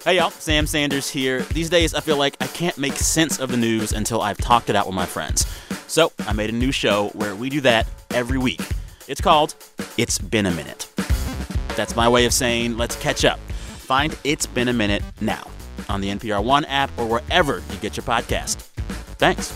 Hey, y'all. Sam Sanders here. These days, I feel like I can't make sense of the news until I've talked it out with my friends. So I made a new show where we do that every week. It's called It's Been a Minute. That's my way of saying let's catch up. Find It's Been a Minute now on the NPR One app or wherever you get your podcast. Thanks.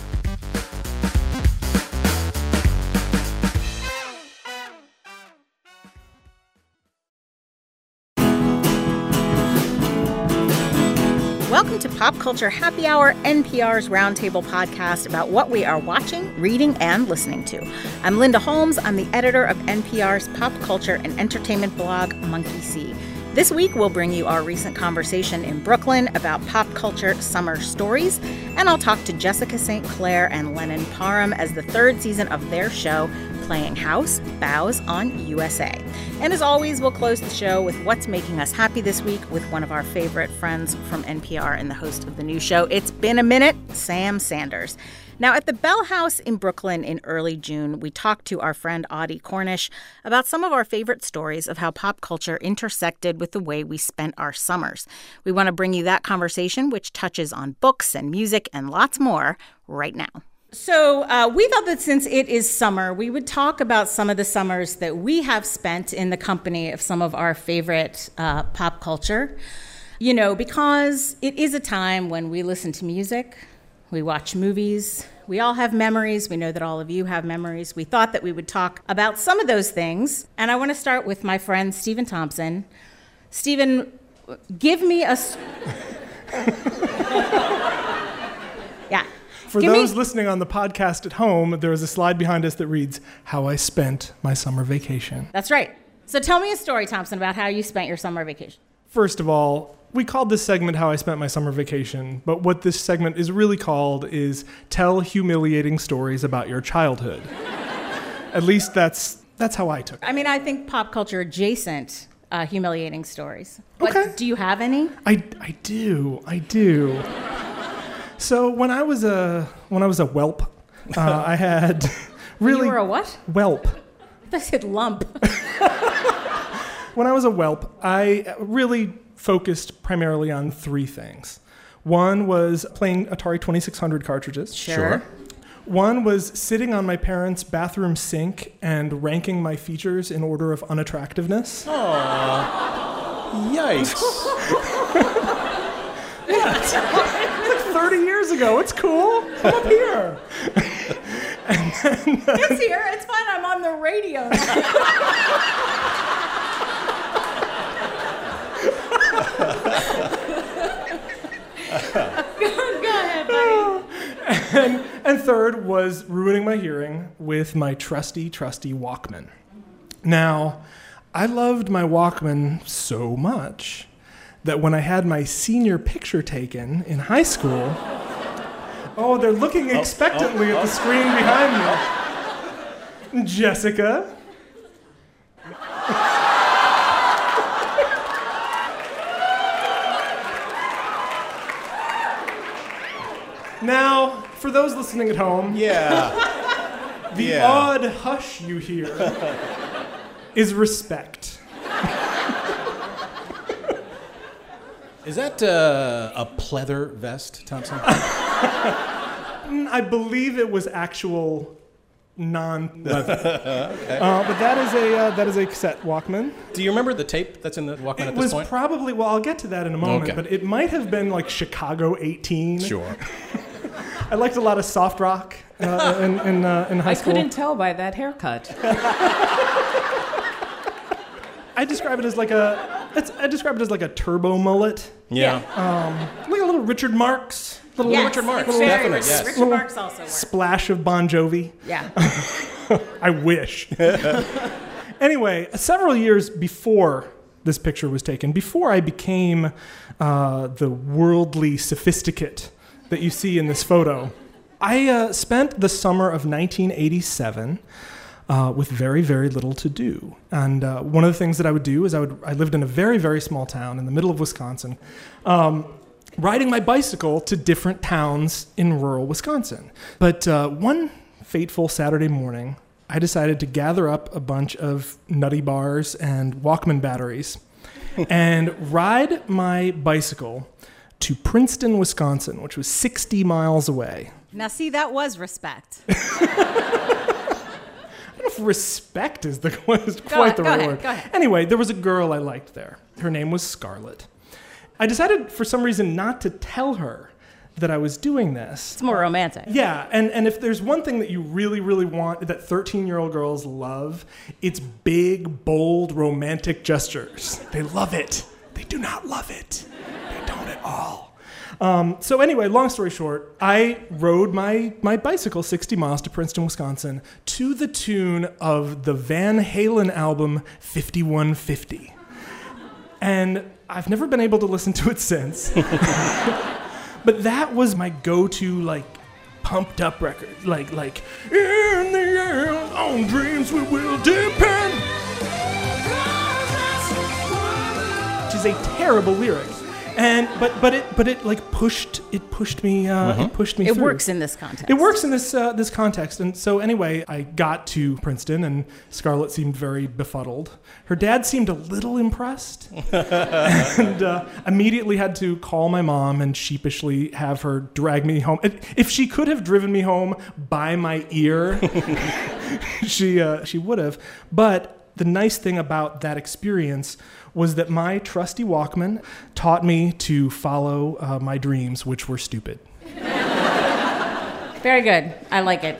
Welcome to Pop Culture Happy Hour, NPR's roundtable podcast about what we are watching, reading, and listening to. I'm Linda Holmes. I'm the editor of NPR's pop culture and entertainment blog, Monkey See. This week, we'll bring you our recent conversation in Brooklyn about pop culture summer stories, and I'll talk to Jessica St. Clair and Lennon Parham as the third season of their show, Playing House, bows on USA. And as always, we'll close the show with what's making us happy this week with one of our favorite friends from NPR and the host of the new show, It's Been a Minute, Sam Sanders. Now, at the Bell House in Brooklyn in early June, we talked to our friend Audie Cornish about some of our favorite stories of how pop culture intersected with the way we spent our summers. We want to bring you that conversation, which touches on books and music and lots more, right now. So we thought that since it is summer, we would talk about some of the summers that we have spent in the company of some of our favorite pop culture. You know, because it is a time when we listen to music, we watch movies, we all have memories. We know that all of you have memories. We thought that we would talk about some of those things. And I want to start with my friend Stephen Thompson. Stephen, give me a... Yeah. For those listening on the podcast at home, there is a slide behind us that reads, How I Spent My Summer Vacation. That's right. So tell me a story, Thompson, about how you spent your summer vacation. First of all, we called this segment How I Spent My Summer Vacation, but what this segment is really called is Tell Humiliating Stories About Your Childhood. At least that's how I took it. I mean, I think pop culture adjacent humiliating stories. But Okay. do you have any? I do. So when I was a whelp, I had really... You were a what? Whelp. I said lump. When I was a whelp, I really focused primarily on three things. One was playing Atari 2600 cartridges. Sure. One was sitting on my parents' bathroom sink and ranking my features in order of unattractiveness. Aww. Yikes. It's like 30 years ago. It's cool. Come up here. And then, It's here. It's fine. I'm on the radio now. Go ahead, buddy. And third was ruining my hearing with my trusty Walkman. Now, I loved my Walkman so much that when I had my senior picture taken in high school, they're looking expectantly at the screen behind me. Jessica. Now, for those listening at home, the odd hush you hear is respect. Is that a pleather vest, Thompson? I believe it was actual non-leather. Okay. But that is a cassette Walkman. Do you remember the tape that's in the Walkman at this point? It was probably, well, I'll get to that in a moment, but it might have been like Chicago 18. Sure. I liked a lot of soft rock in high school. I couldn't tell by that haircut. I describe it as like a turbo mullet. Yeah. Like a little Richard Marx. Richard Marx, definitely. Yes. Richard Marx also works. Splash of Bon Jovi. Yeah. I wish. Anyway, several years before this picture was taken, before I became the worldly sophisticate that you see in this photo, I spent the summer of 1987 with very, very little to do. And one of the things that I would do is I lived in a very, very small town in the middle of Wisconsin, riding my bicycle to different towns in rural Wisconsin. But one fateful Saturday morning, I decided to gather up a bunch of Nutty bars and Walkman batteries and ride my bicycle to Princeton, Wisconsin, which was 60 miles away. Now, see, that was respect. I don't know if respect is quite the right word. Go ahead. Anyway, there was a girl I liked there. Her name was Scarlett. I decided for some reason not to tell her that I was doing this. It's more romantic. Yeah, and if there's one thing that you really, really want, that 13-year-old girls love, it's big, bold, romantic gestures. They love it. They do not love it. They don't at all. So anyway, long story short, I rode my bicycle 60 miles to Princeton, Wisconsin, to the tune of the Van Halen album 5150. And I've never been able to listen to it since. But that was my go-to, like, pumped up record. Like, in the air, on dreams we will depend. Which is a terrible lyric. And but it like pushed me through. It works in this context. It works in this context. And so anyway, I got to Princeton, and Scarlett seemed very befuddled. Her dad seemed a little impressed, and immediately had to call my mom and sheepishly have her drag me home. If she could have driven me home by my ear, she would have. But the nice thing about that experience was that my trusty Walkman taught me to follow my dreams, which were stupid. Very good. I like it.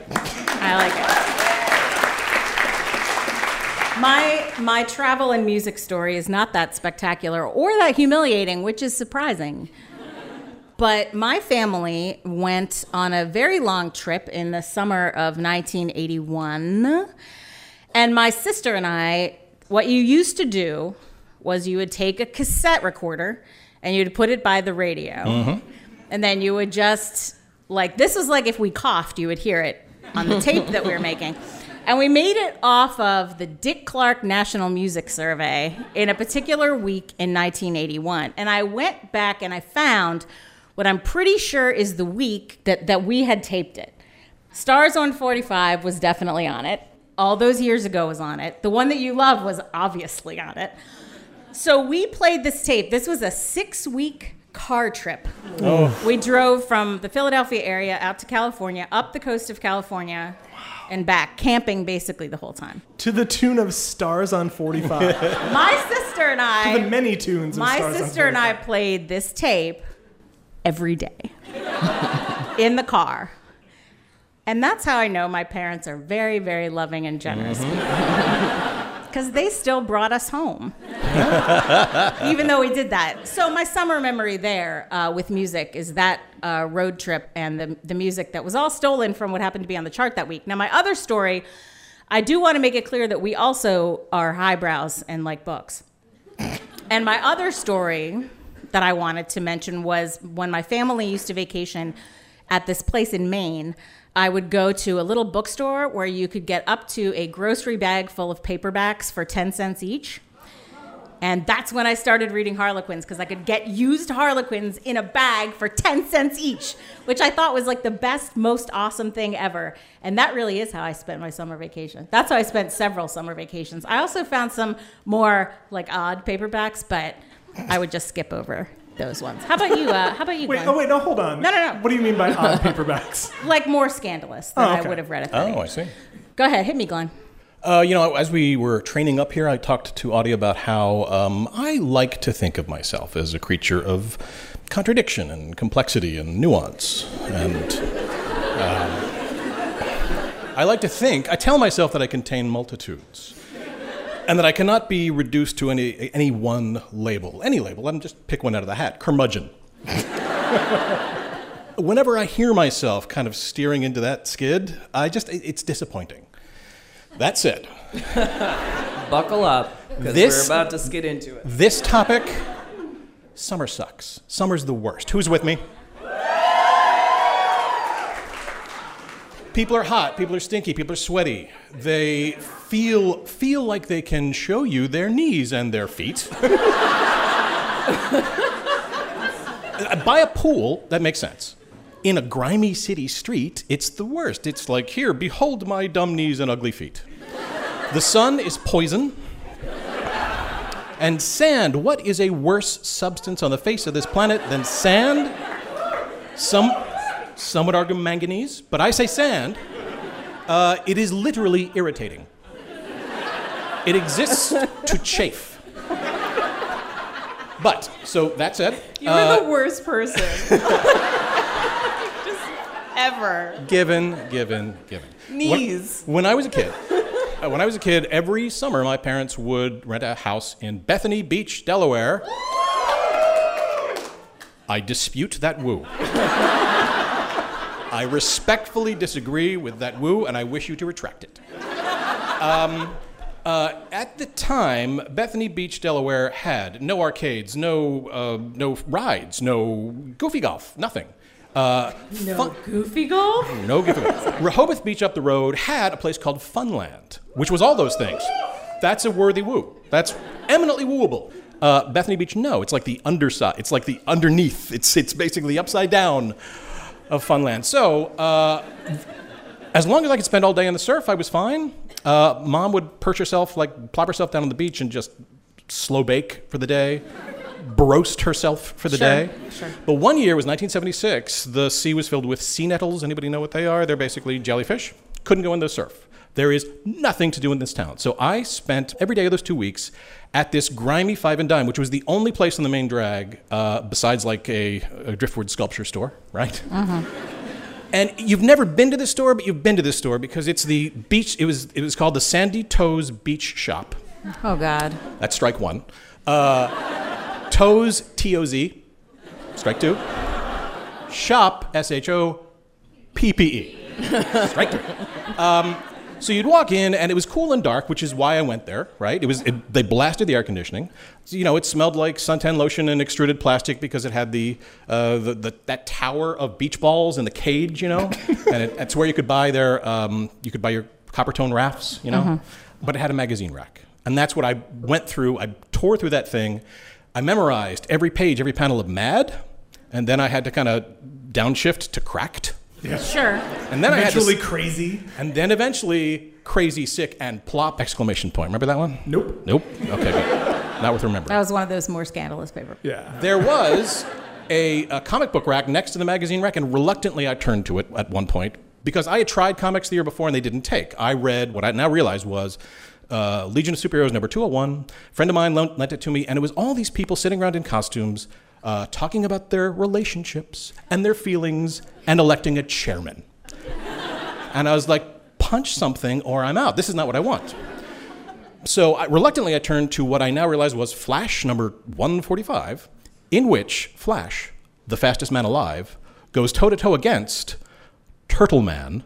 My travel and music story is not that spectacular or that humiliating, which is surprising. But my family went on a very long trip in the summer of 1981. And my sister and I, what you used to do was you would take a cassette recorder and you'd put it by the radio. Mm-hmm. And then you would just, like, this was like if we coughed, you would hear it on the tape that we were making. And we made it off of the Dick Clark National Music Survey in a particular week in 1981. And I went back and I found what I'm pretty sure is the week that we had taped it. Stars on 45 was definitely on it. All Those Years Ago was on it. The One That You Love was obviously on it. So we played this tape. This was a 6-week car trip. Oh. We drove from the Philadelphia area out to California, up the coast of California, and back, camping basically the whole time. To the tune of Stars on 45. My sister and I... To the many tunes of Stars on 45. My sister and I played this tape every day in the car. And that's how I know my parents are very, very loving and generous people. Because they still brought us home, even though we did that. So my summer memory there with music is that road trip and the music that was all stolen from what happened to be on the chart that week. Now, my other story, I do want to make it clear that we also are highbrows and like books. And my other story that I wanted to mention was when my family used to vacation at this place in Maine, I would go to a little bookstore where you could get up to a grocery bag full of paperbacks for 10 cents each. And that's when I started reading Harlequins, because I could get used Harlequins in a bag for 10 cents each, which I thought was like the best, most awesome thing ever. And that really is how I spent my summer vacation. That's how I spent several summer vacations. I also found some more like odd paperbacks, but I would just skip over those ones. How about you? Wait, Glenn? no, hold on. No. What do you mean by odd paperbacks? Like more scandalous than I would have read at that age. I see. Go ahead, hit me, Glenn. As we were training up here, I talked to Audie about how I like to think of myself as a creature of contradiction and complexity and nuance. And I tell myself that I contain multitudes. And that I cannot be reduced to any one label. Any label, I'm just pick one out of the hat. Curmudgeon. Whenever I hear myself kind of steering into that skid, it's disappointing. That said. Buckle up, because we're about to skid into it. This topic, summer sucks. Summer's the worst. Who's with me? People are hot, people are stinky, people are sweaty. They feel like they can show you their knees and their feet. By a pool, that makes sense. In a grimy city street, it's the worst. It's like, here, behold my dumb knees and ugly feet. The sun is poison. And sand, what is a worse substance on the face of this planet than sand? Some would argue manganese, but I say sand. It is literally irritating. It exists to chafe. But, so that said... You're the worst person. Just ever. Given. Knees. When I was a kid, every summer my parents would rent a house in Bethany Beach, Delaware. I dispute that woo. I respectfully disagree with that woo, and I wish you to retract it. At the time, Bethany Beach, Delaware had no arcades, no rides, no goofy golf, nothing. Goofy golf? No goofy golf. Rehoboth Beach up the road had a place called Funland, which was all those things. That's a worthy woo. That's eminently wooable. Bethany Beach, no. It's like the underside. It's like the underneath. It's basically the upside down of Funland. So, as long as I could spend all day in the surf, I was fine. Mom would plop herself down on the beach and just slow bake for the day, broast herself for the day. Sure. But one year was 1976. The sea was filled with sea nettles. Anybody know what they are? They're basically jellyfish. Couldn't go in the surf. There is nothing to do in this town. So I spent every day of those 2 weeks at this grimy Five and Dime, which was the only place on the main drag besides like a driftwood sculpture store, right? Mm-hmm. And you've never been to this store, but you've been to this store because it's the beach. It was called the Sandy Toes Beach Shop. Oh, God. That's strike one. Toes, T-O-Z. Strike two. Shop, S-H-O-P-P-E. Strike three. So you'd walk in, and it was cool and dark, which is why I went there, right? They blasted the air conditioning. So, it smelled like suntan lotion and extruded plastic because it had that tower of beach balls in the cage, and it's where you could buy your Coppertone rafts, Mm-hmm. But it had a magazine rack. And that's what I went through. I tore through that thing. I memorized every page, every panel of Mad, and then I had to kind of downshift to Cracked. Yeah. Sure. And then eventually Crazy. And then eventually Crazy, Sick, and Plop! Exclamation point. Remember that one? Nope. Okay, good. Not worth remembering. That was one of those more scandalous papers. Yeah. There was a comic book rack next to the magazine rack, and reluctantly I turned to it at one point because I had tried comics the year before and they didn't take. I read what I now realize was Legion of Superheroes number 201. A friend of mine lent it to me, and it was all these people sitting around in costumes talking about their relationships and their feelings and electing a chairman. And I was like, punch something or I'm out. This is not what I want. So reluctantly I turned to what I now realize was Flash number 145, in which Flash, the fastest man alive, goes toe-to-toe against Turtle Man,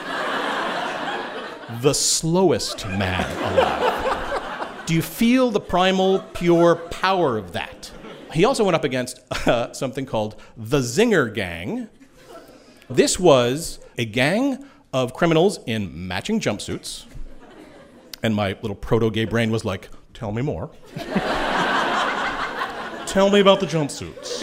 the slowest man alive. Do you feel the primal, pure power of that? He also went up against something called the Zinger Gang. This was a gang of criminals in matching jumpsuits. And my little proto-gay brain was like, tell me more. Tell me about the jumpsuits.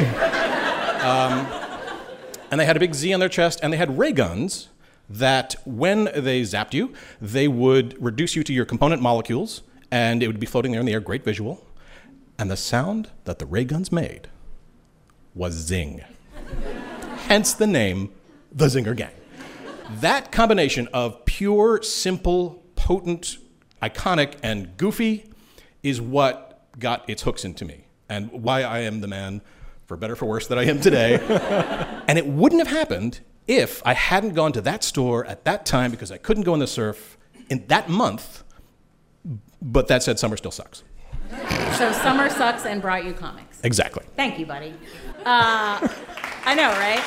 And they had a big Z on their chest, and they had ray guns that when they zapped you, they would reduce you to your component molecules, and it would be floating there in the air, great visual. And the sound that the ray guns made was zing. Hence the name, the Zinger Gang. That combination of pure, simple, potent, iconic, and goofy is what got its hooks into me and why I am the man, for better or for worse, that I am today. And it wouldn't have happened if I hadn't gone to that store at that time because I couldn't go in the surf in that month. But that said, summer still sucks. So summer sucks and brought you comics. Exactly. Thank you, buddy. I know, right?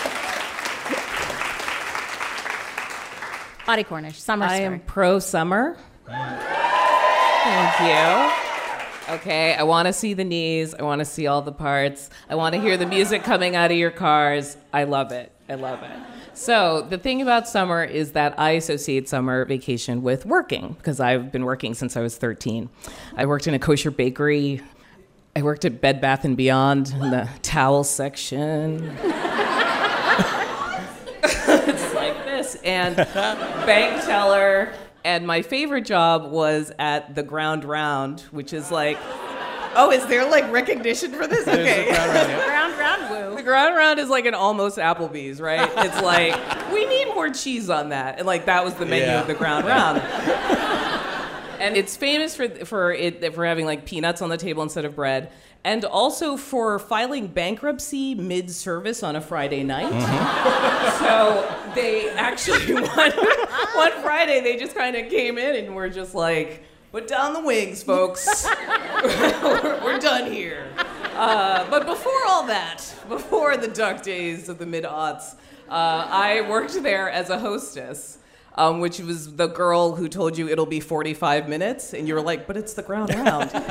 Audie Cornish, summer story. I am pro-summer. Thank you. Okay, I want to see the knees. I want to see all the parts. I want to hear the music coming out of your cars. I love it. I love it. So the thing about summer is that I associate summer vacation with working because I've been working since I was 13. I worked in a kosher bakery. I worked at Bed Bath & Beyond in the towel section. It's like this. And bank teller. And my favorite job was at the Ground Round, which is like Oh, is there like recognition for this? Okay. Ground woo. The ground round is like an almost Applebee's, right? It's like, we need more cheese on that. And like that was the menu of the ground round. And it's famous for having like peanuts on the table instead of bread. And also for filing bankruptcy mid-service on a Friday night. So they actually, one Friday, they just kind of came in and were just like, put down the wings, folks. We're done here. But before all that, before the dark days of the mid-aughts, I worked there as a hostess. Which was the girl who told you it'll be 45 minutes, and you were like, but it's the ground round. And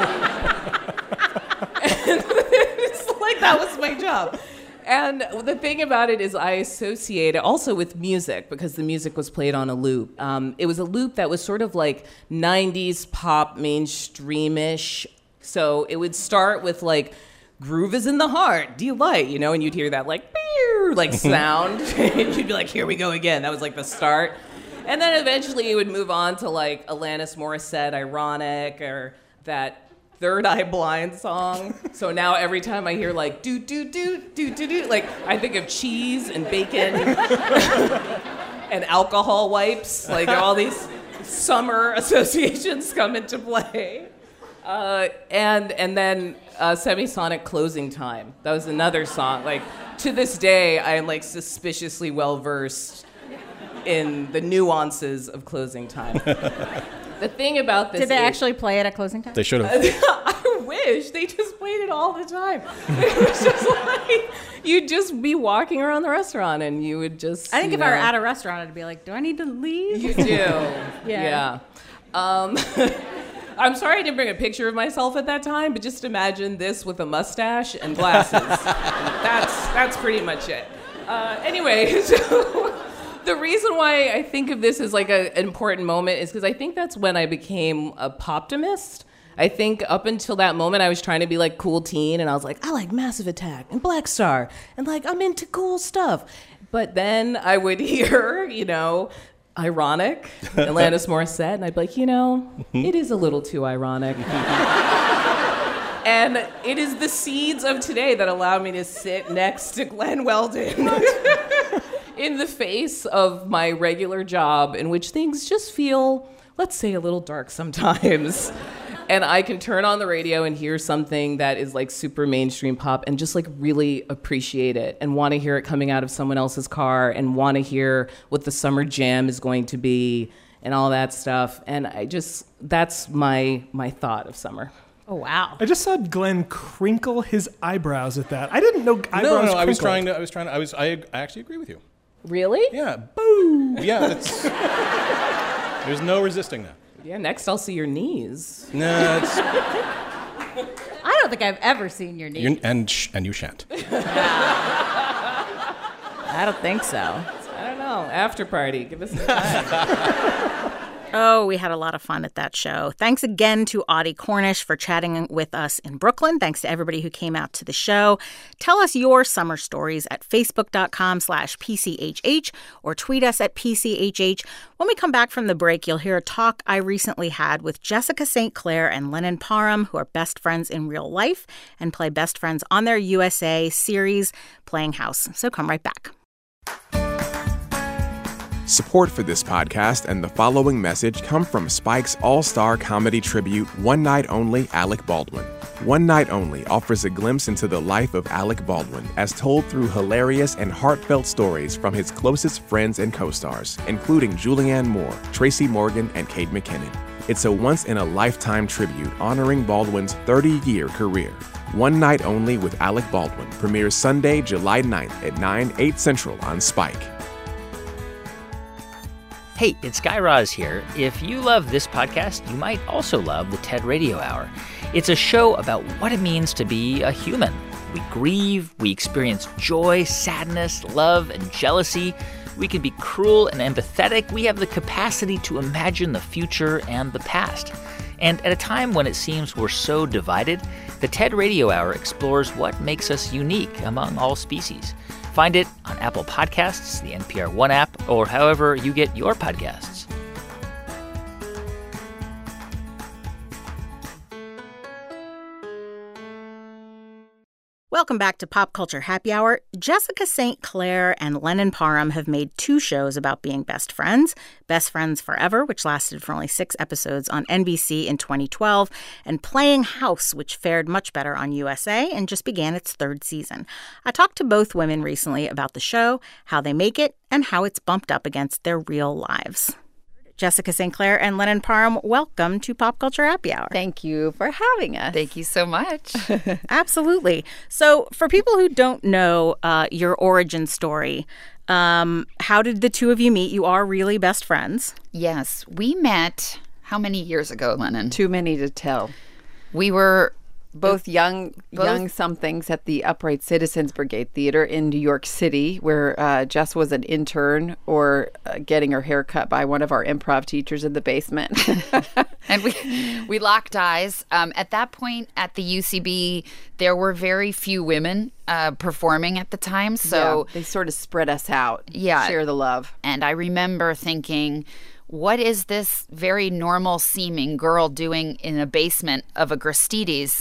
it's like, that was my job. And the thing about it is I associate it also with music, because the music was played on a loop. It was a loop that was sort of like 90s pop, mainstream-ish. So it would start with like, groove is in the heart, delight, you know, and you'd hear that like, like sound, and you'd be like, here we go again. That was like the start. And then eventually it would move on to like Alanis Morissette, Ironic, or that Third Eye Blind song. So now every time I hear like do do do do do do, like I think of cheese and bacon and alcohol wipes. Like all these summer associations come into play. And then Semisonic Closing Time. That was another song. Like to this day, I am like suspiciously well versed in the nuances of Closing Time. The thing about this Did they actually play it at closing time? They should have. I wish they just played it all the time. It was just like you'd just be walking around the restaurant and you would just. I think if I were at a restaurant, I'd be like, do I need to leave? You do. Yeah. I'm sorry I didn't bring a picture of myself at that time, but just imagine this with a mustache and glasses. That's pretty much it. Anyway, so the reason why I think of this as like an important moment is because I think that's when I became a poptimist. I think up until that moment, I was trying to be like cool teen, and I was like, I like Massive Attack and Black Star, and like I'm into cool stuff. But then I would hear, you know, Ironic, Alanis Morissette, and I'd be like, you know, it is a little too ironic. And it is the seeds of today that allow me to sit next to Glenn Weldon in the face of my regular job, in which things just feel, let's say, a little dark sometimes. And I can turn on the radio and hear something that is like super mainstream pop and just like really appreciate it and want to hear it coming out of someone else's car and want to hear what the summer jam is going to be and all that stuff. And that's my thought of summer. Oh, wow. I just saw Glenn crinkle his eyebrows at that. I didn't know eyebrows No, crinkled. I actually agree with you. Really? Yeah. Boo. Yeah, there's no resisting that. Yeah, next I'll see your knees. No, it's... I don't think I've ever seen your knees. And you shan't. I don't think so. I don't know. After party. Give us some time. Oh, we had a lot of fun at that show. Thanks again to Audie Cornish for chatting with us in Brooklyn. Thanks to everybody who came out to the show. Tell us your summer stories at facebook.com/PCHH or tweet us at PCHH. When we come back from the break, you'll hear a talk I recently had with Jessica St. Clair and Lennon Parham, who are best friends in real life and play best friends on their USA series, Playing House. So come right back. Support for this podcast and the following message come from Spike's all-star comedy tribute, One Night Only, Alec Baldwin. One Night Only offers a glimpse into the life of Alec Baldwin as told through hilarious and heartfelt stories from his closest friends and co-stars, including Julianne Moore, Tracy Morgan, and Kate McKinnon. It's a once-in-a-lifetime tribute honoring Baldwin's 30-year career. One Night Only with Alec Baldwin premieres Sunday, July 9th at 9/8 Central on Spike. Hey, it's Guy Raz here. If you love this podcast, you might also love the TED Radio Hour. It's a show about what it means to be a human. We grieve, we experience joy, sadness, love, and jealousy. We can be cruel and empathetic. We have the capacity to imagine the future and the past. And at a time when it seems we're so divided, the TED Radio Hour explores what makes us unique among all species. Find it on Apple Podcasts, the NPR One app, or however you get your podcasts. Welcome back to Pop Culture Happy Hour. Jessica St. Clair and Lennon Parham have made 2 shows about being best friends. Best Friends Forever, which lasted for only 6 episodes on NBC in 2012, and Playing House, which fared much better on USA and just began its 3rd season. I talked to both women recently about the show, how they make it, and how it's bumped up against their real lives. Jessica St. Clair and Lennon Parham, welcome to Pop Culture Happy Hour. Thank you for having us. Thank you so much. Absolutely. So for people who don't know your origin story, how did the 2 of you meet? You are really best friends. Yes, we met how many years ago, Lennon? Too many to tell. We were both young somethings at the Upright Citizens Brigade Theater in New York City, where Jess was an intern or getting her hair cut by one of our improv teachers in the basement. And we locked eyes. At that point at the UCB, there were very few women performing at the time. So they sort of spread us out. Yeah. Share the love. And I remember thinking, what is this very normal seeming girl doing in a basement of a Gristedes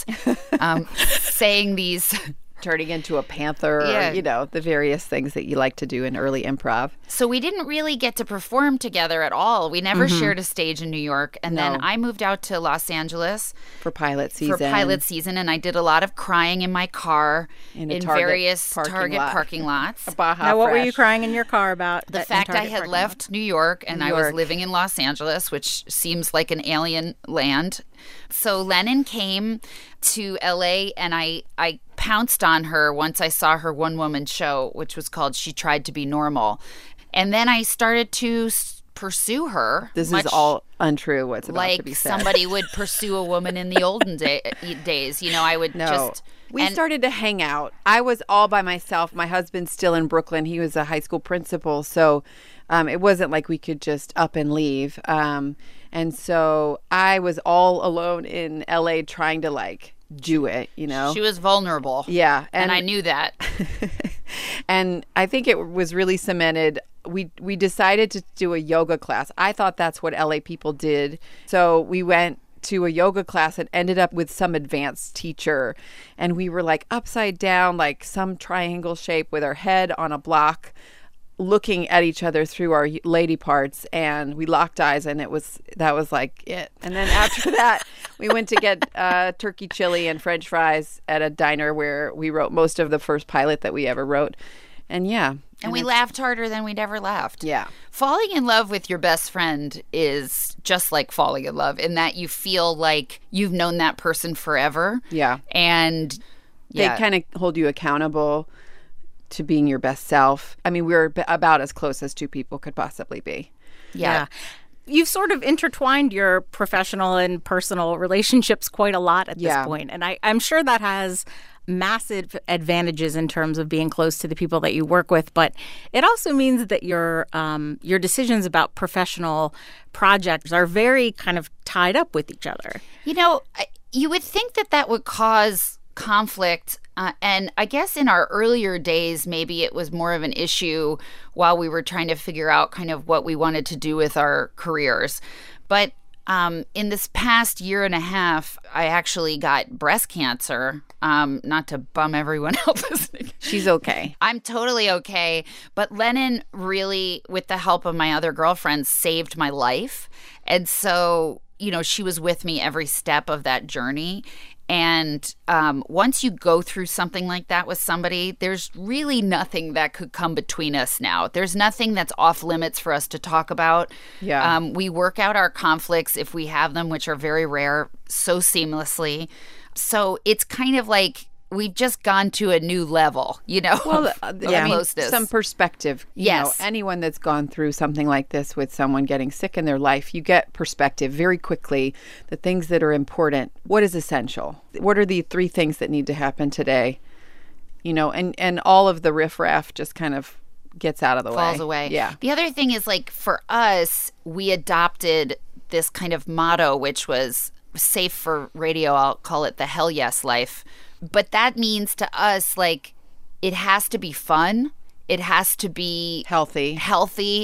saying these... Turning into a panther, or, the various things that you like to do in early improv. So we didn't really get to perform together at all. We never shared a stage in New York. And then I moved out to Los Angeles. For pilot season. And I did a lot of crying in my car in various parking parking lots. Now, what were you crying in your car about? The fact I had left New York and I was living in Los Angeles, which seems like an alien land. So Lennon came to LA and I pounced on her once I saw her one-woman show, which was called She Tried to Be Normal. And then I started to pursue her. This is all untrue, what's about to be said. Like somebody would pursue a woman in the olden days. I would just... We started to hang out. I was all by myself. My husband's still in Brooklyn. He was a high school principal, so it wasn't like we could just up and leave. And so I was all alone in LA trying to do it, She was vulnerable. Yeah. And I knew that. And I think it was really cemented. We decided to do a yoga class. I thought that's what LA people did. So we went to a yoga class and ended up with some advanced teacher. And we were upside down, some triangle shape with our head on a block, looking at each other through our lady parts, and we locked eyes, and that was it. And then after that, we went to get turkey chili and French fries at a diner where we wrote most of the first pilot that we ever wrote. And and we laughed harder than we'd ever laughed. Yeah. Falling in love with your best friend is just like falling in love in that you feel like you've known that person forever. Yeah. And they kind of hold you accountable to being your best self. I mean, we're about as close as 2 people could possibly be. Yeah. You've sort of intertwined your professional and personal relationships quite a lot at this point. And I'm sure that has massive advantages in terms of being close to the people that you work with. But it also means that your decisions about professional projects are very kind of tied up with each other. You would think that would cause conflict. And I guess in our earlier days, maybe it was more of an issue while we were trying to figure out kind of what we wanted to do with our careers. But in this past year and a half, I actually got breast cancer. Not to bum everyone out listening. She's okay. I'm totally okay. But Lennon really, with the help of my other girlfriends, saved my life. And so, she was with me every step of that journey. And once you go through something like that with somebody, there's really nothing that could come between us now. There's nothing that's off limits for us to talk about. Yeah. We work out our conflicts if we have them, which are very rare, so seamlessly. So it's kind of like we've just gone to a new level, Well, closeness. Some perspective. Yes. Anyone that's gone through something like this with someone getting sick in their life, you get perspective very quickly. The things that are important. What is essential? What are the 3 things that need to happen today? And all of the riffraff just kind of gets out of the way. Falls away. Yeah. The other thing is, for us, we adopted this kind of motto, which was safe for radio. I'll call it the hell yes life. But that means to us, it has to be fun. It has to be healthy.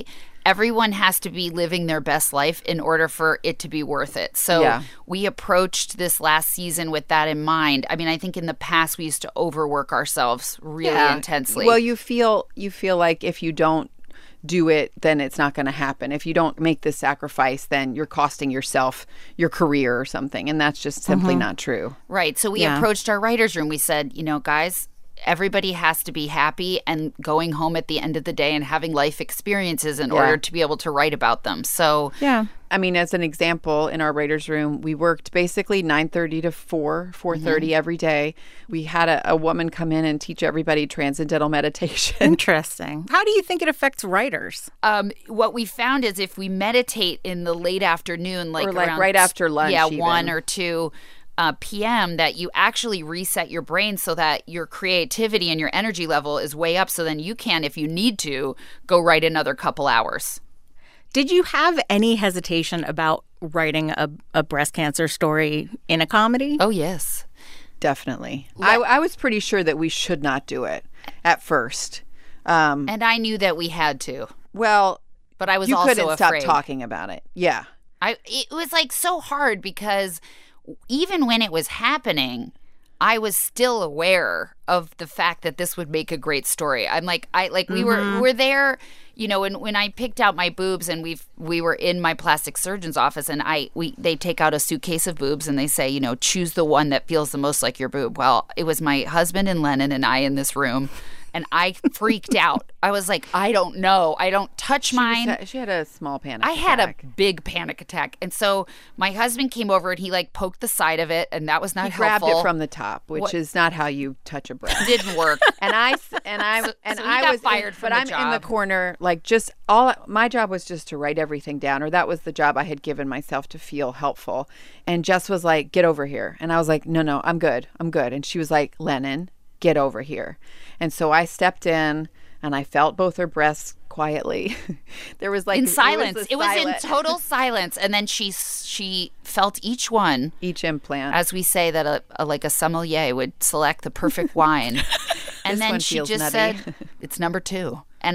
everyone has to be living their best life in order for it to be worth it. So we approached this last season with that in mind. I mean, I think in the past we used to overwork ourselves really intensely. Well, you feel like if you don't do it, then it's not going to happen. If you don't make this sacrifice, then you're costing yourself your career or something. And that's just simply not true. Right. So we approached our writers' room. We said, guys, everybody has to be happy and going home at the end of the day and having life experiences in order to be able to write about them. So I mean, as an example, in our writers' room, we worked basically 9:30 to 4:30 every day. We had a woman come in and teach everybody transcendental meditation. Interesting. How do you think it affects writers? What we found is if we meditate in the late afternoon, or around, right after lunch, even. 1 or 2 p.m., that you actually reset your brain so that your creativity and your energy level is way up. So then you can, if you need to, go write another couple hours. Did you have any hesitation about writing a breast cancer story in a comedy? Oh, yes. Definitely. I was pretty sure that we should not do it at first. And I knew that we had to. Well, but I was you also couldn't afraid. stop talking about it. Yeah. It was so hard because even when it was happening, I was still aware of the fact that this would make a great story. I'm we were there, when I picked out my boobs and we were in my plastic surgeon's office and they take out a suitcase of boobs and they say, choose the one that feels the most like your boob. Well, it was my husband and Lennon and I in this room. And I freaked out. I was like, I don't know. I don't touch mine. She had a small panic attack. I had a big panic attack. And so my husband came over and he poked the side of it, and that was not helpful. He grabbed it from the top, which is not how you touch a breast. Didn't work. And I got fired from the job. But I'm in the corner, my job was just to write everything down, or that was the job I had given myself to feel helpful. And Jess was like, get over here. And I was like, no, I'm good. And she was like, Lennon, get over here. And so I stepped in and I felt both her breasts quietly. There was in silence. It was in total silence. And then she felt each implant, as we say that a sommelier would select the perfect wine. And then she just said, "It's number 2." And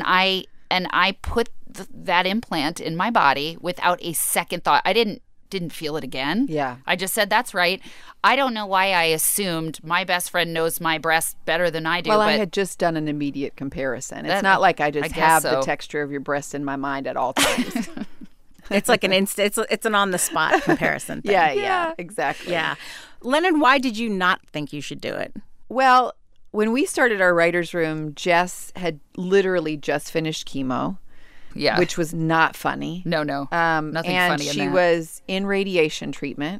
I put that implant in my body without a second thought. I didn't feel it again. Yeah. I just said, that's right. I don't know why I assumed my best friend knows my breasts better than I do. Well, but I had just done an immediate comparison. It's not like I just have the texture of your breast in my mind at all times. It's like it's an on-the-spot comparison thing. Yeah, exactly. Yeah. Lennon, why did you not think you should do it? Well, when we started our writer's room, Jess had literally just finished chemo. Yeah. Which was not funny. No. Nothing funny in that. And she was in radiation treatment,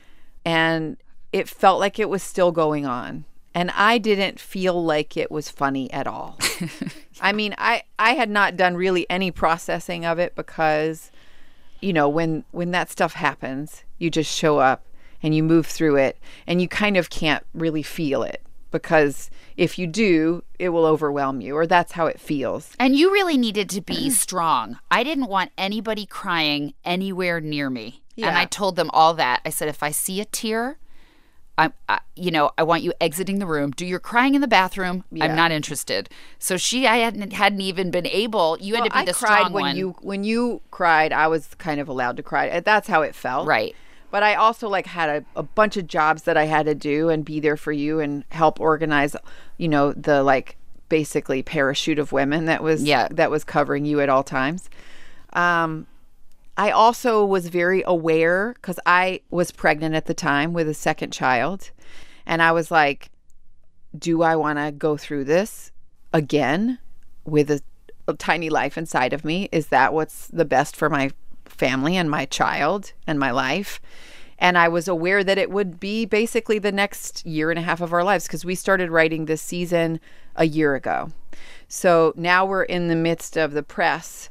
and it felt like it was still going on. And I didn't feel like it was funny at all. I mean, I had not done really any processing of it because, when that stuff happens, you just show up and you move through it, and you kind of can't really feel it. Because if you do, it will overwhelm you, or that's how it feels. And you really needed to be strong. I didn't want anybody crying anywhere near me. Yeah. And I told them all that. I said, if I see a tear, I want you exiting the room. Do your crying in the bathroom. Yeah. I'm not interested. So I hadn't even been able. You had to be the strong one. When you cried, I was kind of allowed to cry. That's how it felt. Right. But I also had a bunch of jobs that I had to do and be there for you and help organize, the basically parachute of women that was covering you at all times. I also was very aware because I was pregnant at the time with a second child. And I was like, do I want to go through this again with a tiny life inside of me? Is that what's the best for my family and my child and my life? And I was aware that it would be basically the next year and a half of our lives because we started writing this season a year ago. So now we're in the midst of the press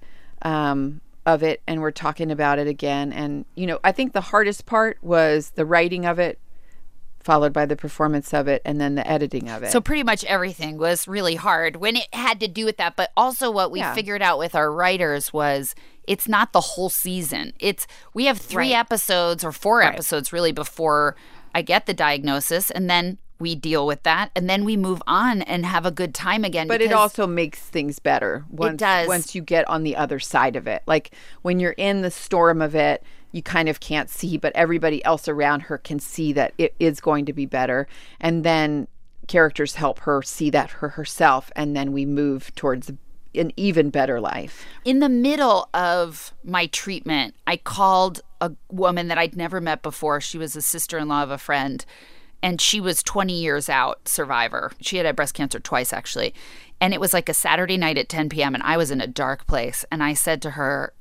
of it, and we're talking about it again. And, I think the hardest part was the writing of it, followed by the performance of it, and then the editing of it. So pretty much everything was really hard when it had to do with that. But also what we figured out with our writers was it's not the whole season. We have 3 episodes or 4 episodes really before I get the diagnosis, and then we deal with that, and then we move on and have a good time again. But it also makes things better once you get on the other side of it. Like when you're in the storm of it, you kind of can't see, but everybody else around her can see that it is going to be better. And then characters help her see that for herself, and then we move towards an even better life. In the middle of my treatment, I called a woman that I'd never met before. She was a sister-in-law of a friend, and she was 20 years out, survivor. She had breast cancer twice, actually. And it was like a Saturday night at 10 p.m., and I was in a dark place. And I said to her,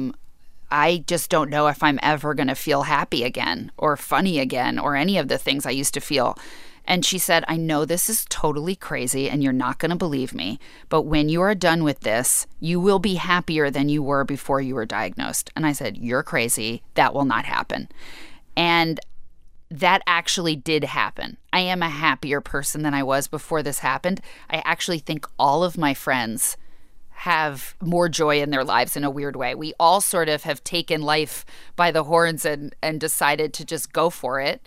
I just don't know if I'm ever going to feel happy again or funny again or any of the things I used to feel. And she said, I know this is totally crazy and you're not going to believe me, but when you are done with this, you will be happier than you were before you were diagnosed. And I said, you're crazy. That will not happen. And that actually did happen. I am a happier person than I was before this happened. I actually think all of my friends have more joy in their lives in a weird way. We all sort of have taken life by the horns and decided to just go for it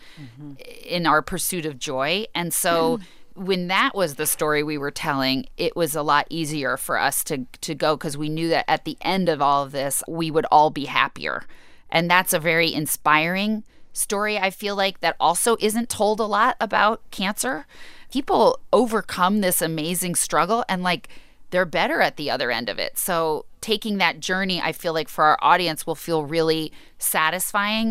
in our pursuit of joy. And so when that was the story we were telling, it was a lot easier for us to go, because we knew that at the end of all of this, we would all be happier. And that's a very inspiring story, I feel like, that also isn't told a lot about cancer. People overcome this amazing struggle and they're better at the other end of it. So taking that journey, I feel like for our audience will feel really satisfying.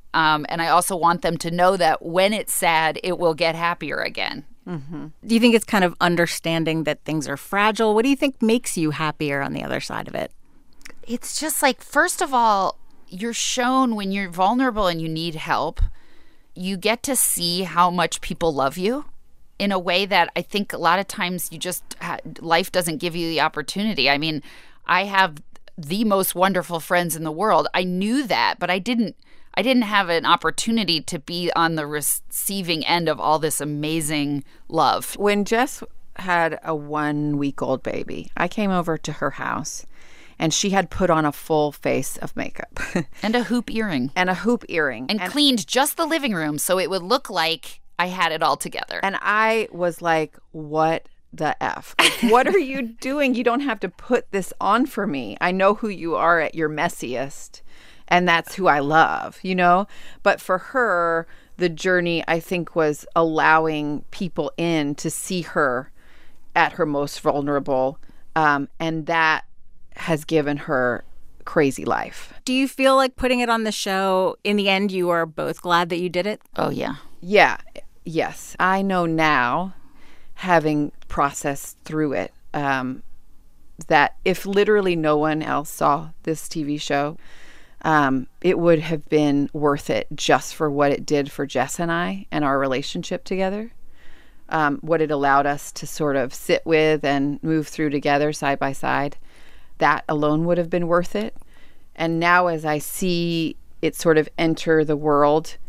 And I also want them to know that when it's sad, it will get happier again. Mm-hmm. Do you think it's kind of understanding that things are fragile? What do you think makes you happier on the other side of it? It's just first of all, you're shown when you're vulnerable and you need help, you get to see how much people love you in a way that I think a lot of times life doesn't give you the opportunity. I mean, I have the most wonderful friends in the world. I knew that, but I didn't have an opportunity to be on the receiving end of all this amazing love. When Jess had a 1-week-old baby, I came over to her house, and she had put on a full face of makeup. And a hoop earring. And cleaned just the living room so it would look like I had it all together. And I was like, what the F? What are you doing? You don't have to put this on for me. I know who you are at your messiest, and that's who I love, But for her, the journey, I think, was allowing people in to see her at her most vulnerable, and that has given her crazy life. Do you feel like putting it on the show, in the end, you are both glad that you did it? Oh, yeah. Yeah. Yes. I know now, having processed through it, that if literally no one else saw this TV show, it would have been worth it just for what it did for Jess and I and our relationship together. What it allowed us to sort of sit with and move through together side by side. That alone would have been worth it. And now as I see it sort of enter the world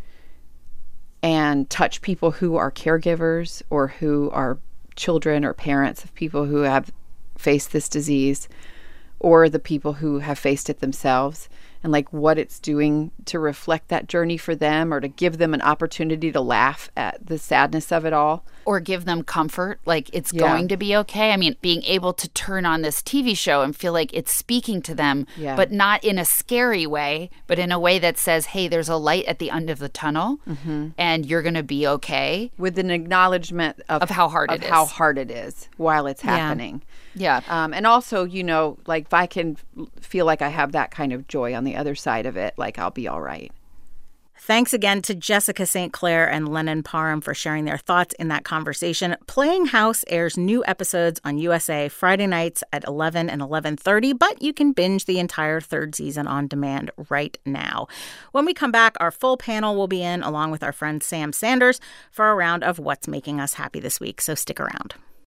and touch people who are caregivers or who are children or parents of people who have faced this disease, or the people who have faced it themselves, and what it's doing to reflect that journey for them, or to give them an opportunity to laugh at the sadness of it all. Or give them comfort, it's going to be okay. I mean, being able to turn on this TV show and feel like it's speaking to them, but not in a scary way, but in a way that says, hey, there's a light at the end of the tunnel, and you're going to be okay. With an acknowledgement of how hard it is. How hard it is while it's happening. Yeah. And also, if I can feel like I have that kind of joy on the other side of it, I'll be all right. Thanks again to Jessica St. Clair and Lennon Parham for sharing their thoughts in that conversation. Playing House airs new episodes on USA Friday nights at 11 and 11:30, but you can binge the entire third season on demand right now. When we come back, our full panel will be in, along with our friend Sam Sanders, for a round of What's Making Us Happy this week, so stick around.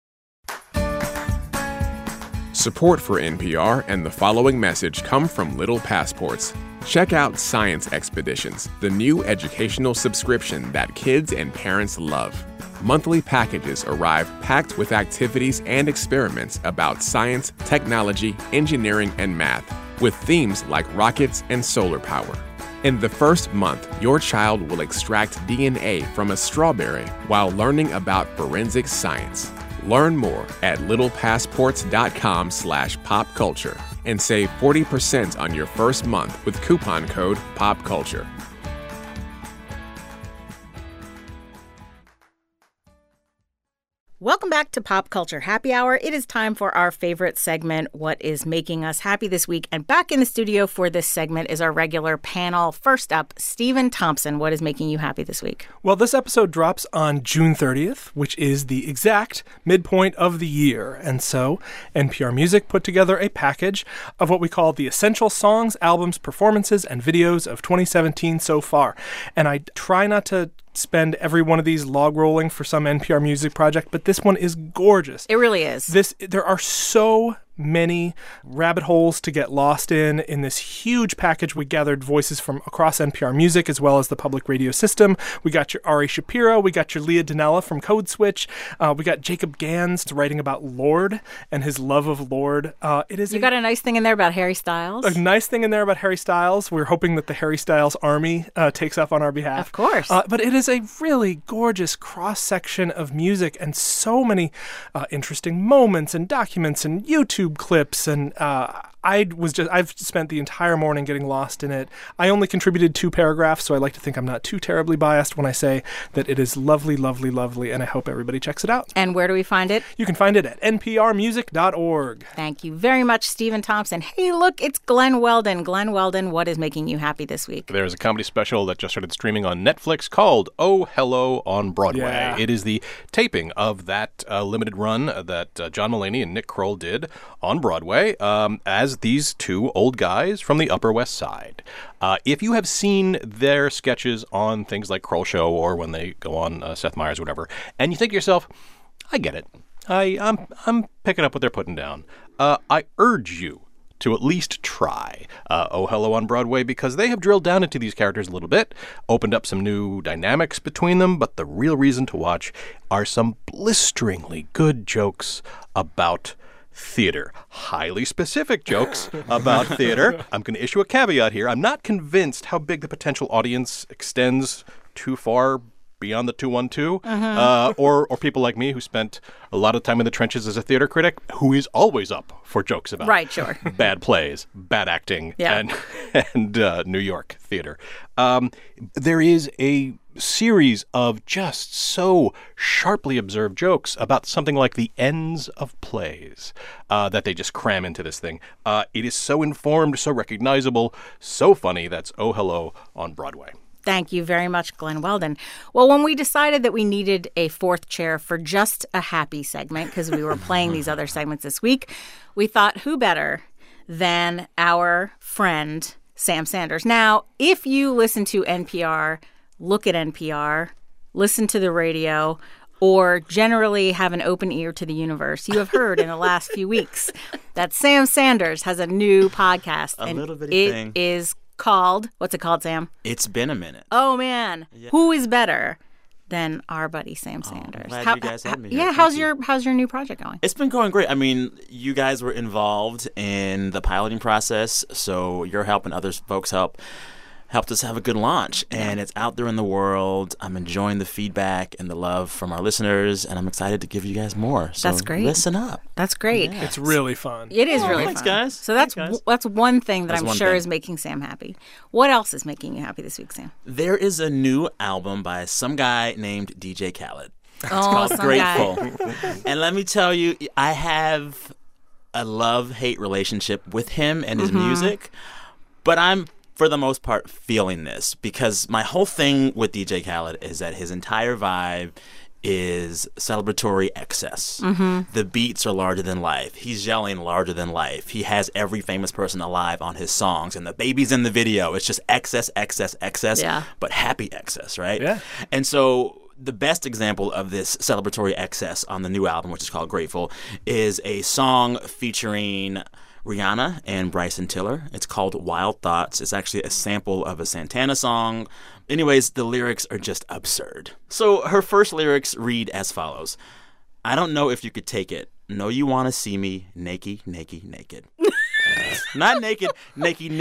Support for NPR and the following message come from Little Passports. Check out Science Expeditions, the new educational subscription that kids and parents love. Monthly packages arrive packed with activities and experiments about science, technology, engineering, and math, with themes like rockets and solar power. In the first month, your child will extract DNA from a strawberry while learning about forensic science. Learn more at littlepassports.com/popculture and save 40% on your first month with coupon code POPCULTURE. Welcome back to Pop Culture Happy Hour. It is time for our favorite segment, What is Making Us Happy This Week? And back in the studio for this segment is our regular panel. First up, Stephen Thompson. What is making you happy this week? Well, this episode drops on June 30th, which is the exact midpoint of the year. And so NPR Music put together a package of what we call the essential songs, albums, performances, and videos of 2017 so far. And I try not to spend every one of these log rolling for some NPR Music project, but this one is gorgeous. It really is. There are so many rabbit holes to get lost in this huge package. We gathered voices from across NPR Music as well as the public radio system. We got your Ari Shapiro. We got your Leah Donnella from Code Switch. We got Jacob Gans writing about Lorde and his love of Lorde. You got a nice thing in there about Harry Styles. A nice thing in there about Harry Styles. We're hoping that the Harry Styles army takes up on our behalf. Of course. But it is a really gorgeous cross-section of music and so many interesting moments and documents and YouTube clips, and I've spent the entire morning getting lost in it. I only contributed 2 paragraphs, so I like to think I'm not too terribly biased when I say that it is lovely, lovely, lovely, and I hope everybody checks it out. And where do we find it? You can find it at nprmusic.org. Thank you very much, Stephen Thompson. Hey, look, it's Glenn Weldon. Glenn Weldon, what is making you happy this week? There's a comedy special that just started streaming on Netflix called Oh, Hello on Broadway. Yeah. It is the taping of that limited run that John Mulaney and Nick Kroll did on Broadway as these 2 old guys from the Upper West Side. If you have seen their sketches on things like Kroll Show or when they go on Seth Meyers or whatever, and you think to yourself, I get it. I'm picking up what they're putting down. I urge you to at least try Oh Hello on Broadway, because they have drilled down into these characters a little bit, opened up some new dynamics between them, but the real reason to watch are some blisteringly good jokes about theater. Highly specific jokes about theater. I'm going to issue a caveat here. I'm not convinced how big the potential audience extends too far beyond the 212, or people like me who spent a lot of time in the trenches as a theater critic, who is always up for jokes about bad plays, bad acting, and New York theater. There is a series of just so sharply observed jokes about something like the ends of plays that they just cram into this thing. It is so informed, so recognizable, so funny. That's Oh Hello on Broadway. Thank you very much, Glenn Weldon. Well, when we decided that we needed a 4th chair for just a happy segment, because we were playing these other segments this week, we thought who better than our friend Sam Sanders. Now, if you listen to NPR, look at NPR, listen to the radio, or generally have an open ear to the universe, you have heard in the last few weeks that Sam Sanders has a new podcast. A little bitty thing. It is called, what's it called, Sam? It's Been a Minute. Oh, man. Yeah. Who is better than our buddy Sam Sanders? Glad you guys had me here. Yeah, how's your new project going? It's been going great. I mean, you guys were involved in the piloting process, so your help and other folks helped us have a good launch, and it's out there in the world. I'm enjoying the feedback and the love from our listeners, and I'm excited to give you guys more. So that's great. Listen up. That's great. Yeah. It's really fun. It is really thanks, fun. guys. So that's one thing that That's I'm one sure thing. is making Sam happy. What else is making you happy this week, Sam? There is a new album by some guy named DJ Khaled. It's called some Grateful. And let me tell you, I have a love-hate relationship with him and his music, but I'm for the most part feeling this because my whole thing with DJ Khaled is that his entire vibe is celebratory excess. The beats are larger than life. He's yelling larger than life. He has every famous person alive on his songs, and the baby's in the video. It's just excess, but happy excess, right? Yeah. And so the best example of this celebratory excess on the new album, which is called Grateful, is a song featuring Rihanna and Bryson Tiller. It's called Wild Thoughts. It's actually a sample of a Santana song. Anyways, the lyrics are just absurd. So her first lyrics read as follows. I don't know if you could take it. Know you want to see me naked, naked, naked. Not naked, naked.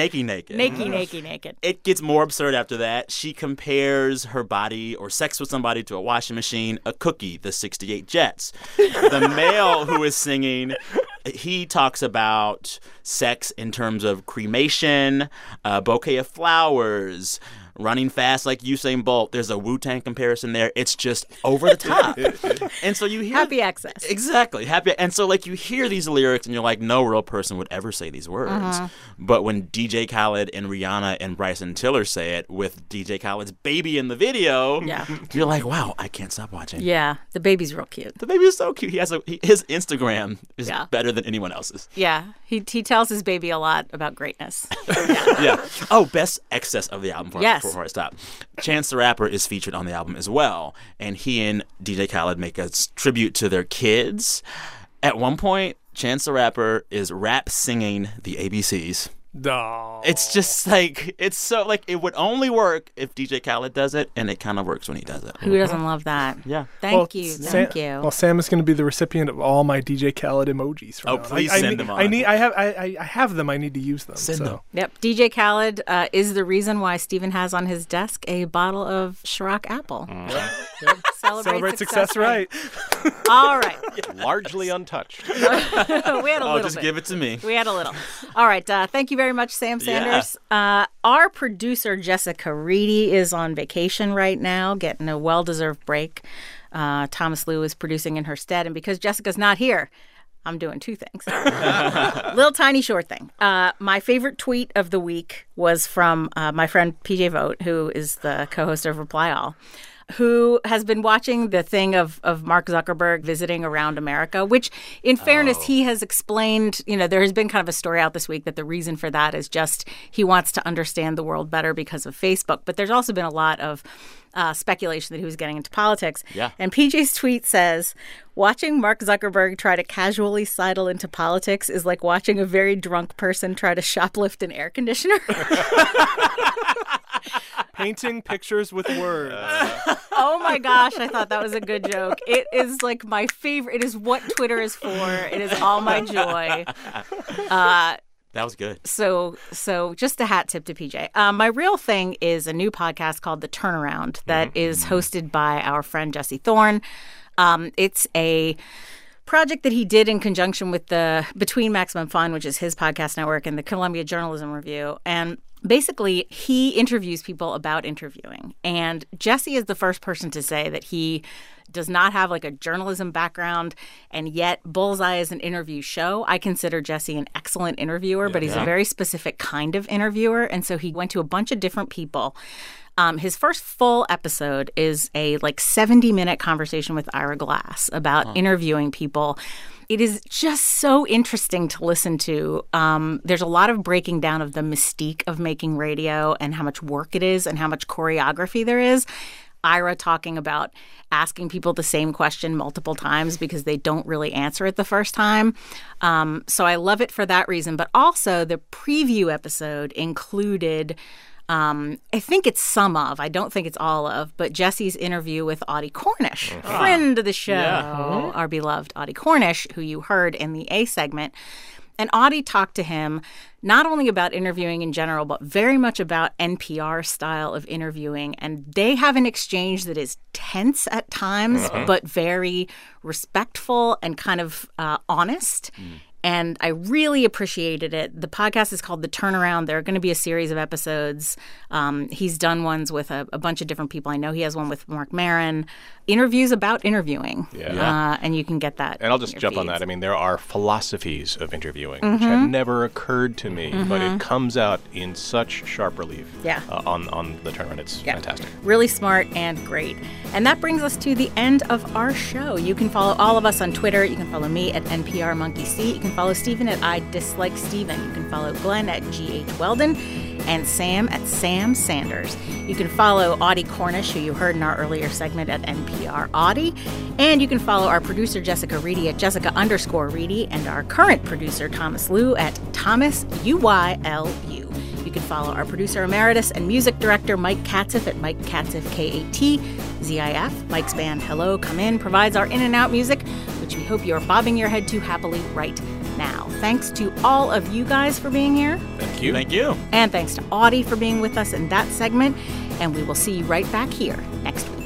Naked. It gets more absurd after that. She compares her body or sex with somebody to a washing machine, a cookie, the 68 Jets. The male who is singing, he talks about sex in terms of cremation, a bouquet of flowers, running fast like Usain Bolt. There's a Wu-Tang comparison there. It's just over the top. And so you hear... Happy access. Exactly. Happy. And so, like, you hear these lyrics and you're like, no real person would ever say these words. But when DJ Khaled and Rihanna and Bryson Tiller say it with DJ Khaled's baby in the video, you're like, wow, I can't stop watching. Yeah, the baby's real cute. The baby is so cute. His Instagram is better than anyone else's. Yeah, he tells his baby a lot about greatness. Yeah. Oh, best excess of the album Yes. before I stop. Chance the Rapper is featured on the album as well, and he and DJ Khaled make a tribute to their kids. At one point, Chance the Rapper is rap singing the ABCs. No. It's just like, it's so, like, it would only work if DJ Khaled does it, and it kind of works when he does it. Who doesn't love that? Yeah. Thank you. Well, Sam is going to be the recipient of all my DJ Khaled emojis. From now on. Please send them on. I have them. I need to use them. Send them. Yep. DJ Khaled is the reason why Stephen has on his desk a bottle of Ciroc Apple. Celebrate success right. All right. Largely untouched. We had a little just bit. give it to me. We had a little. All right. Thank you very much, Sam Sanders. Our producer, Jessica Reedy, is on vacation right now, getting a well-deserved break. Thomas Liu is producing in her stead. And because Jessica's not here, I'm doing two things. Little tiny short thing. My favorite tweet of the week was from my friend PJ Vogt, who is the co-host of Reply All, who has been watching the thing of Mark Zuckerberg visiting around America, which, in fairness, he has explained, there has been kind of a story out this week that the reason for that is just he wants to understand the world better because of Facebook. But there's also been a lot of speculation that he was getting into politics. Yeah. And PJ's tweet says, watching Mark Zuckerberg try to casually sidle into politics is like watching a very drunk person try to shoplift an air conditioner. Painting pictures with words. Oh my gosh, I thought that was a good joke. It is like my favorite. It is what Twitter is for. It is all my joy. That was good. So just a hat tip to PJ. My real thing is a new podcast called The Turnaround that is hosted by our friend Jesse Thorne. It's a project that he did in conjunction with the Between Maximum Fun, which is his podcast network, and the Columbia Journalism Review. And basically, he interviews people about interviewing. And Jesse is the first person to say that he does not have like a journalism background, and yet Bullseye is an interview show. I consider Jesse an excellent interviewer, but he's a very specific kind of interviewer. And so he went to a bunch of different people. His first full episode is a 70-minute conversation with Ira Glass about interviewing people. It is just so interesting to listen to. There's a lot of breaking down of the mystique of making radio and how much work it is and how much choreography there is. Ira talking about asking people the same question multiple times because they don't really answer it the first time. So I love it for that reason. But also the preview episode included, I think it's some of, I don't think it's all of, but Jesse's interview with Audie Cornish, friend of the show, our beloved Audie Cornish, who you heard in the A segment. And Audie talked to him not only about interviewing in general, but very much about NPR style of interviewing. And they have an exchange that is tense at times, but very respectful and kind of honest. And I really appreciated it. The podcast is called The Turnaround. There are going to be a series of episodes. He's done ones with a bunch of different people. I know he has one with Mark Maron. Interviews about interviewing. And you can get that. And I'll just jump on that. I mean, there are philosophies of interviewing which had never occurred to me, but it comes out in such sharp relief on The Turnaround. It's fantastic. Really smart and great. And that brings us to the end of our show. You can follow all of us on Twitter. You can follow me at NPRMonkeyC. You can follow Stephen at I Dislike Stephen. You can follow Glenn at GH Weldon and Sam at Sam Sanders. You can follow Audie Cornish, who you heard in our earlier segment, at NPR Audie. And you can follow our producer, Jessica Reedy, at Jessica_Reedy, and our current producer, Thomas Liu, at Thomas UYLU. You can follow our producer emeritus and music director, Mike Katzif, at Mike Katzif, KATZIF. Mike's band Hello Come In provides our in and out music, which we hope you're bobbing your head to happily right now. Thanks to all of you guys for being here. Thank you. Thank you. And thanks to Audie for being with us in that segment. And we will see you right back here next week.